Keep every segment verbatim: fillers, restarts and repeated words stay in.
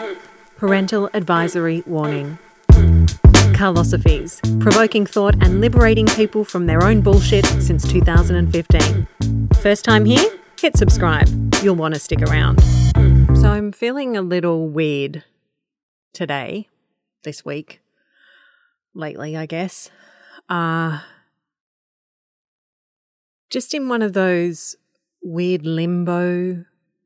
Parental advisory warning. Carlosophies, provoking thought and liberating people from their own bullshit since two thousand fifteen. First time here? Hit subscribe. You'll want to stick around. So I'm feeling a little weird today, this week, lately, I guess. Uh, just in one of those weird limbo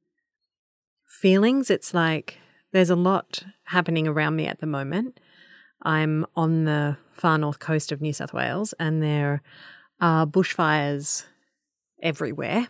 feelings. It's like there's a lot happening around me at the moment. I'm on the far north coast of New South Wales and there are bushfires everywhere.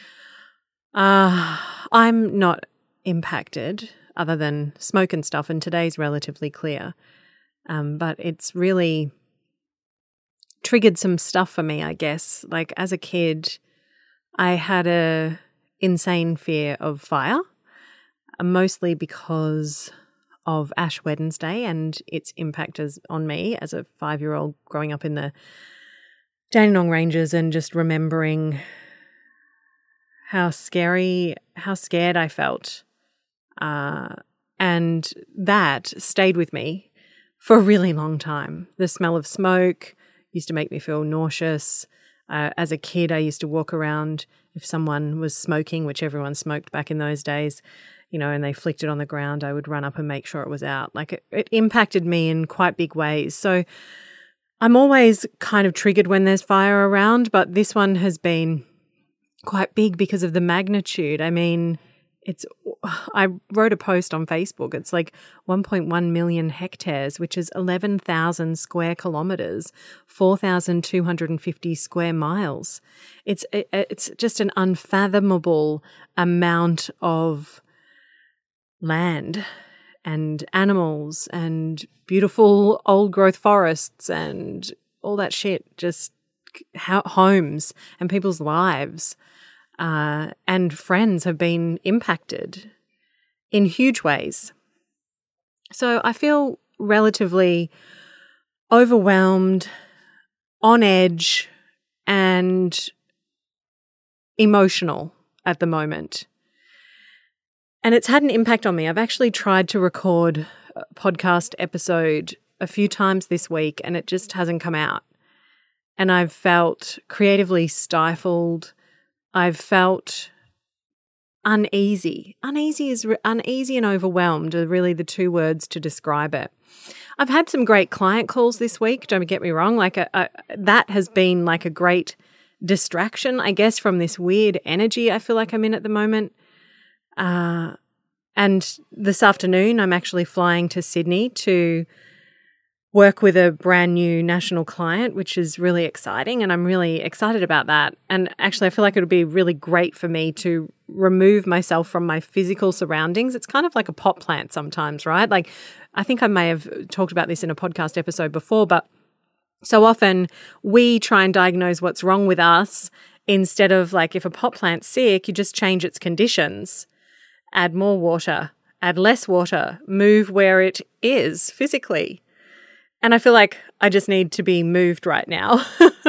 Uh, I'm not impacted other than smoke and stuff, and today's relatively clear. Um, but it's really triggered some stuff for me, I guess. Like as a kid, I had a insane fear of fire, mostly because of Ash Wednesday and its impact as, on me as a five-year-old growing up in the Dandenong Ranges and just remembering how scary, how scared I felt. Uh, and that stayed with me for a really long time. The smell of smoke used to make me feel nauseous. Uh, as a kid, I used to walk around if someone was smoking, which everyone smoked back in those days, you know, and they flicked it on the ground, I would run up and make sure it was out. Like it, it impacted me in quite big ways. So I'm always kind of triggered when there's fire around, but this one has been quite big because of the magnitude. I mean, it's, I wrote a post on Facebook. It's like one point one million hectares, which is eleven thousand square kilometres, four thousand two hundred fifty square miles. It's, it, it's just an unfathomable amount of land and animals and beautiful old growth forests and all that shit, just homes and people's lives uh, and friends have been impacted in huge ways. So I feel relatively overwhelmed, on edge, and emotional at the moment. And it's had an impact on me. I've actually tried to record a podcast episode a few times this week and it just hasn't come out. And I've felt creatively stifled. I've felt uneasy. Uneasy is re- uneasy and overwhelmed are really the two words to describe it. I've had some great client calls this week, don't get me wrong. Like a, a, that has been like a great distraction, I guess, from this weird energy I feel like I'm in at the moment. Uh, and this afternoon, I'm actually flying to Sydney to work with a brand new national client, which is really exciting. And I'm really excited about that. And actually, I feel like it would be really great for me to remove myself from my physical surroundings. It's kind of like a pot plant sometimes, right? Like, I think I may have talked about this in a podcast episode before, but so often we try and diagnose what's wrong with us instead of like if a pot plant's sick, you just change its conditions. Add more water, add less water, move where it is physically. And I feel like I just need to be moved right now.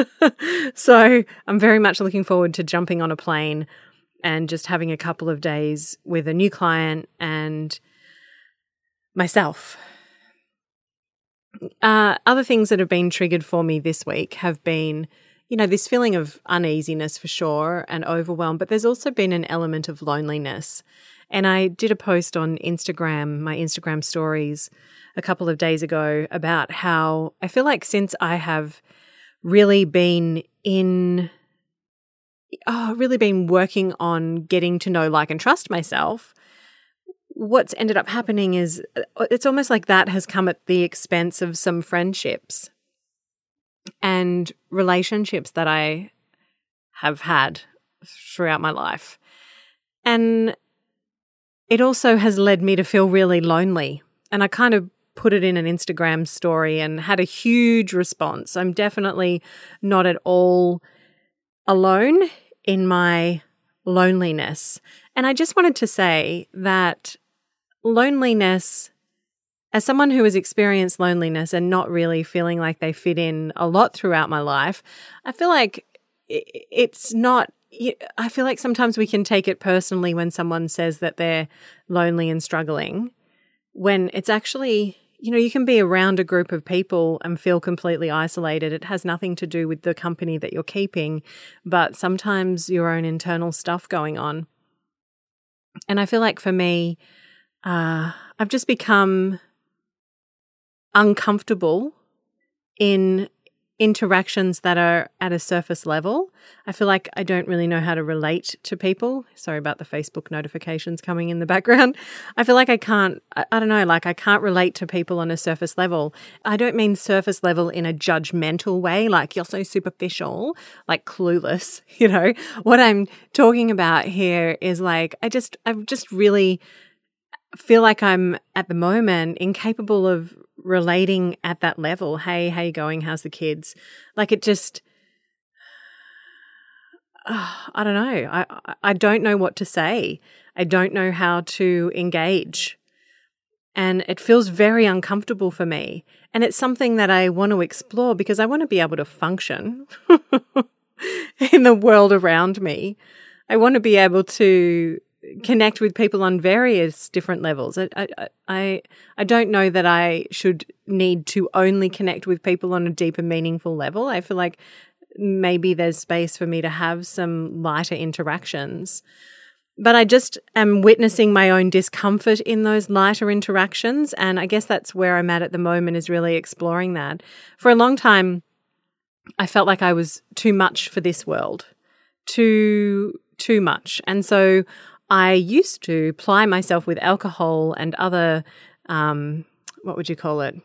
So I'm very much looking forward to jumping on a plane and just having a couple of days with a new client and myself. Uh, other things that have been triggered for me this week have been, you know, this feeling of uneasiness for sure and overwhelm, but there's also been an element of loneliness. And I did a post on Instagram, my Instagram stories, a couple of days ago about how I feel like since I have really been in, oh, really been working on getting to know, like, and trust myself, what's ended up happening is it's almost like that has come at the expense of some friendships and relationships that I have had throughout my life. And it also has led me to feel really lonely. And I kind of put it in an Instagram story and had a huge response. I'm definitely not at all alone in my loneliness. And I just wanted to say that loneliness, as someone who has experienced loneliness and not really feeling like they fit in a lot throughout my life, I feel like it's not, I feel like sometimes we can take it personally when someone says that they're lonely and struggling. when it's actually, you know, you can be around a group of people and feel completely isolated. It has nothing to do with the company that you're keeping, but sometimes your own internal stuff going on. And I feel like for me, uh, I've just become uncomfortable in interactions that are at a surface level. I feel like I don't really know how to relate to people. Sorry about the Facebook notifications coming in the background. I feel like I can't, I, I don't know, like I can't relate to people on a surface level. I don't mean surface level in a judgmental way, like you're so superficial, like clueless, you know. What I'm talking about here is like, I just, I just really feel like I'm at the moment incapable of relating at that level. Hey, how you going? How's the kids? Like it just, uh, I don't know. I, I don't know what to say. I don't know how to engage. And it feels very uncomfortable for me. And it's something that I want to explore because I want to be able to function in the world around me. I want to be able to connect with people on various different levels. I, I, I, I don't know that I should need to only connect with people on a deeper, meaningful level. I feel like maybe there's space for me to have some lighter interactions. But I just am witnessing my own discomfort in those lighter interactions. And I guess that's where I'm at at the moment, is really exploring that. For a long time, I felt like I was too much for this world, too, too much. And so I used to ply myself with alcohol and other, um, what would you call it,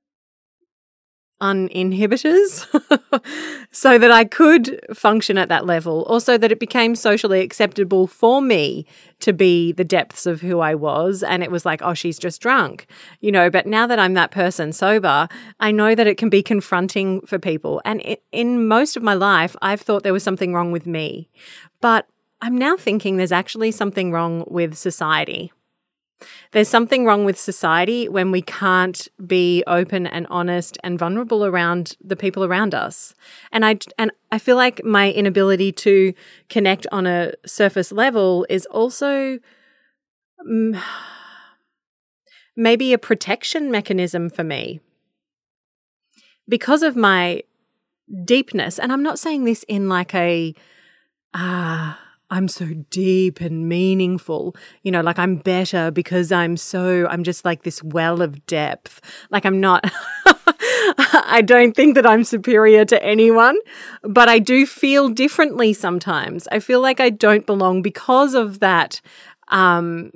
uninhibitors, so that I could function at that level, also that it became socially acceptable for me to be the depths of who I was. And it was like, oh, she's just drunk, you know. But now that I'm that person sober, I know that it can be confronting for people. And it, in most of my life, I've thought there was something wrong with me. But I'm now thinking there's actually something wrong with society. There's something wrong with society when we can't be open and honest and vulnerable around the people around us. And I and I feel like my inability to connect on a surface level is also um, maybe a protection mechanism for me because of my deepness. And I'm not saying this in like a ah. Uh, I'm so deep and meaningful, you know, like I'm better because I'm so, I'm just like this well of depth. Like I'm not, I don't think that I'm superior to anyone, but I do feel differently sometimes. I feel like I don't belong because of that. Um,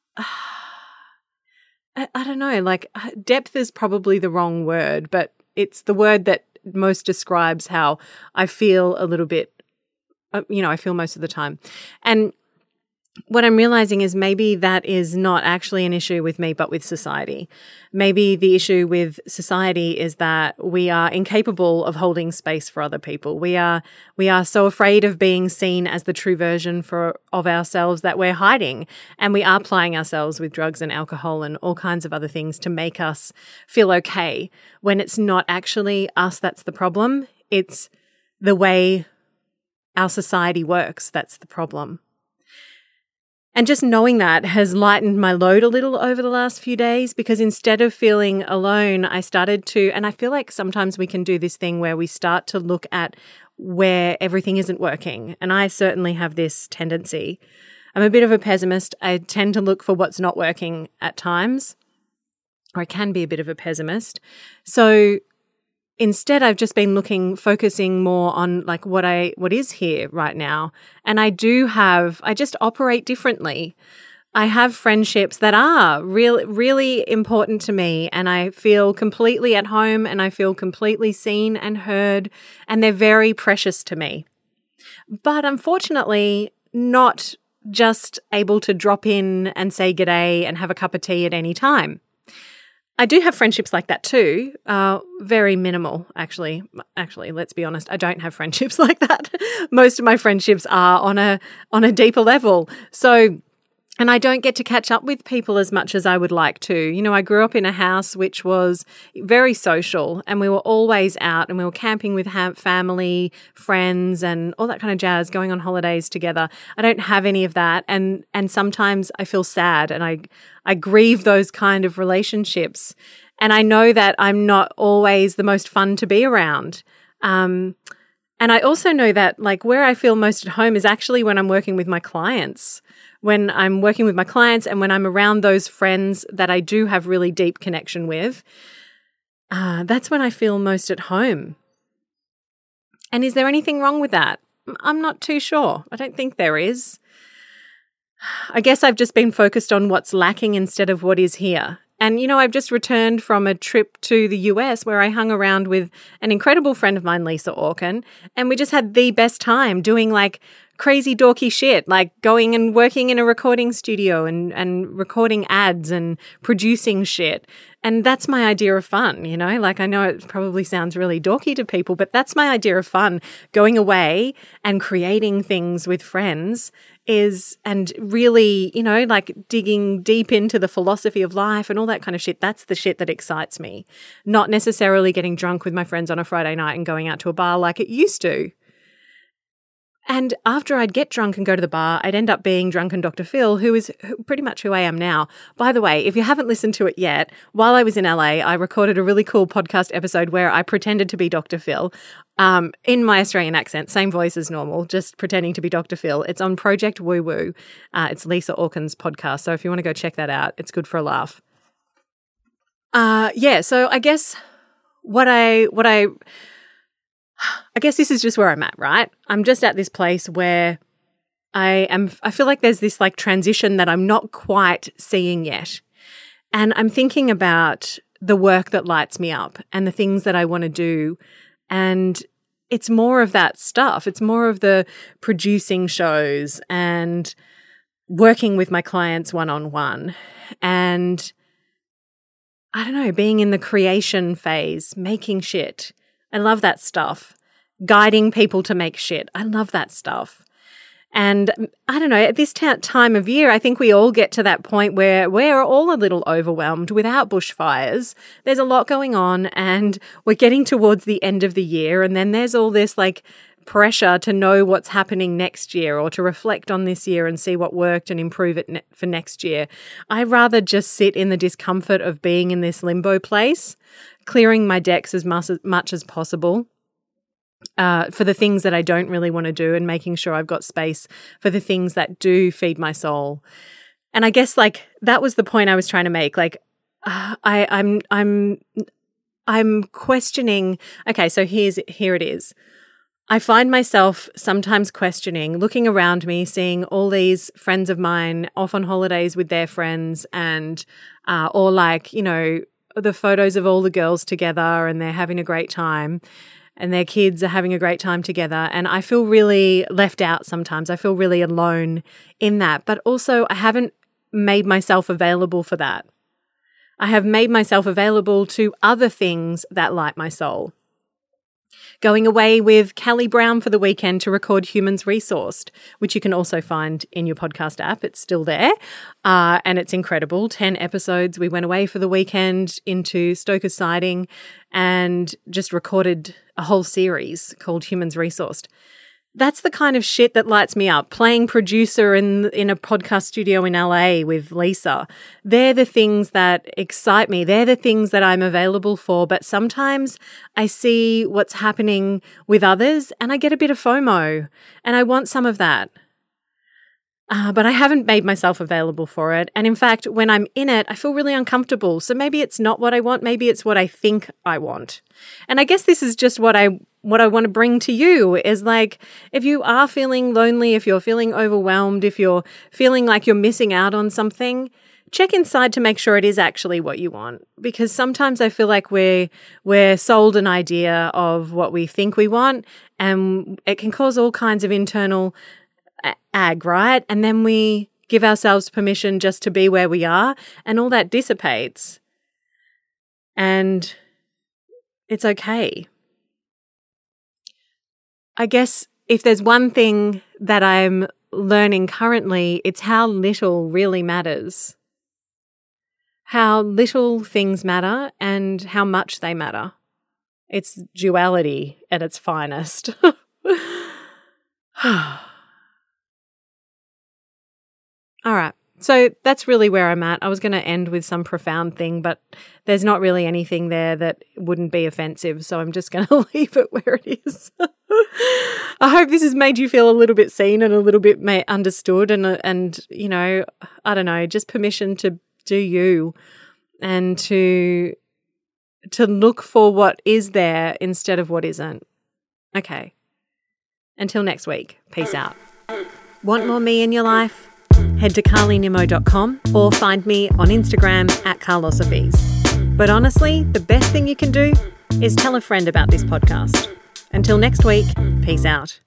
I, I don't know, like depth is probably the wrong word, but it's the word that most describes how I feel a little bit. You know, I feel most of the time. And what I'm realizing is maybe that is not actually an issue with me, but with society. Maybe the issue with society is that we are incapable of holding space for other people. We are we are so afraid of being seen as the true version for of ourselves that we're hiding. And we are plying ourselves with drugs and alcohol and all kinds of other things to make us feel okay, when it's not actually us that's the problem. It's the way our society works. That's the problem. And just knowing that has lightened my load a little over the last few days, because instead of feeling alone, I started to, and I feel like sometimes we can do this thing where we start to look at where everything isn't working. And I certainly have this tendency. I'm a bit of a pessimist. I tend to look for what's not working at times, or I can be a bit of a pessimist. So instead, I've just been looking, focusing more on like what I, what is here right now. And I do have, I just operate differently. I have friendships that are really, really important to me, and I feel completely at home and I feel completely seen and heard, and they're very precious to me. But unfortunately, not just able to drop in and say g'day and have a cup of tea at any time. I do have friendships like that too, uh, very minimal actually. Actually, let's be honest, I don't have friendships like that. Most of my friendships are on a on a deeper level. So And I don't get to catch up with people as much as I would like to. You know, I grew up in a house which was very social, and we were always out and we were camping with ha- family, friends and all that kind of jazz, going on holidays together. I don't have any of that. And and sometimes I feel sad and I I grieve those kind of relationships. And I know that I'm not always the most fun to be around. Um, and I also know that like where I feel most at home is actually when I'm working with my clients. When I'm working with my clients and when I'm around those friends that I do have really deep connection with, uh, that's when I feel most at home. And is there anything wrong with that? I'm not too sure. I don't think there is. I guess I've just been focused on what's lacking instead of what is here. And, you know, I've just returned from a trip to the U S where I hung around with an incredible friend of mine, Lisa Orkin, and we just had the best time doing like crazy dorky shit, like going and working in a recording studio and, and recording ads and producing shit. And that's my idea of fun, you know, like I know it probably sounds really dorky to people, but that's my idea of fun. Going away and creating things with friends is, and really, you know, like digging deep into the philosophy of life and all that kind of shit. That's the shit that excites me. Not necessarily getting drunk with my friends on a Friday night and going out to a bar like it used to. And after I'd get drunk and go to the bar, I'd end up being Drunken Doctor Phil, who is pretty much who I am now. By the way, if you haven't listened to it yet, while I was in L A, I recorded a really cool podcast episode where I pretended to be Doctor Phil um, in my Australian accent, same voice as normal, just pretending to be Doctor Phil. It's on Project Woo Woo. Uh, it's Lisa Orkin's podcast. So if you want to go check that out, it's good for a laugh. Uh, yeah, so I guess what I what I... I guess this is just where I'm at, right? I'm just at this place where I am, I feel like there's this like transition that I'm not quite seeing yet. And I'm thinking about the work that lights me up and the things that I want to do. And it's more of that stuff. It's more of the producing shows and working with my clients one-on-one. And I don't know, being in the creation phase, making shit. I love that stuff. Guiding people to make shit. I love that stuff. And I don't know, at this t- time of year, I think we all get to that point where we're all a little overwhelmed without bushfires. There's a lot going on and we're getting towards the end of the year. And then there's all this like pressure to know what's happening next year or to reflect on this year and see what worked and improve it ne- for next year. I'd rather just sit in the discomfort of being in this limbo place, clearing my decks as much as, much as possible uh, for the things that I don't really want to do and making sure I've got space for the things that do feed my soul. And I guess like that was the point I was trying to make. Like uh, I, I'm, I'm, I'm questioning. Okay, so here's here it is. I find myself sometimes questioning, looking around me, seeing all these friends of mine off on holidays with their friends and uh, or like, you know, the photos of all the girls together and they're having a great time and their kids are having a great time together. And I feel really left out sometimes. I feel really alone in that. But also I haven't made myself available for that. I have made myself available to other things that light my soul. Going away with Callie Brown for the weekend to record Humans Resourced, which you can also find in your podcast app. It's still there uh, and it's incredible. ten episodes. We went away for the weekend into Stoker's Siding and just recorded a whole series called Humans Resourced. That's the kind of shit that lights me up. Playing producer in in a podcast studio in L A with Lisa. They're the things that excite me. They're the things that I'm available for. But sometimes I see what's happening with others and I get a bit of FOMO and I want some of that. Uh, but I haven't made myself available for it. And in fact, when I'm in it, I feel really uncomfortable. So maybe it's not what I want. Maybe it's what I think I want. And I guess this is just what I what I want to bring to you is like, if you are feeling lonely, if you're feeling overwhelmed, if you're feeling like you're missing out on something, check inside to make sure it is actually what you want. Because sometimes I feel like we're, we're sold an idea of what we think we want and it can cause all kinds of internal ag, right? And then we give ourselves permission just to be where we are and all that dissipates. And it's okay. I guess if there's one thing that I'm learning currently, it's how little really matters. How little things matter and how much they matter. It's duality at its finest. All right. So that's really where I'm at. I was going to end with some profound thing, but there's not really anything there that wouldn't be offensive. So I'm just going to leave it where it is. I hope this has made you feel a little bit seen and a little bit understood and, and, you know, I don't know, just permission to do you and to, to look for what is there instead of what isn't. Okay. Until next week. Peace out. Want more me in your life? Head to carly nimmo dot com or find me on Instagram at carlosophies. But honestly, the best thing you can do is tell a friend about this podcast. Until next week, peace out.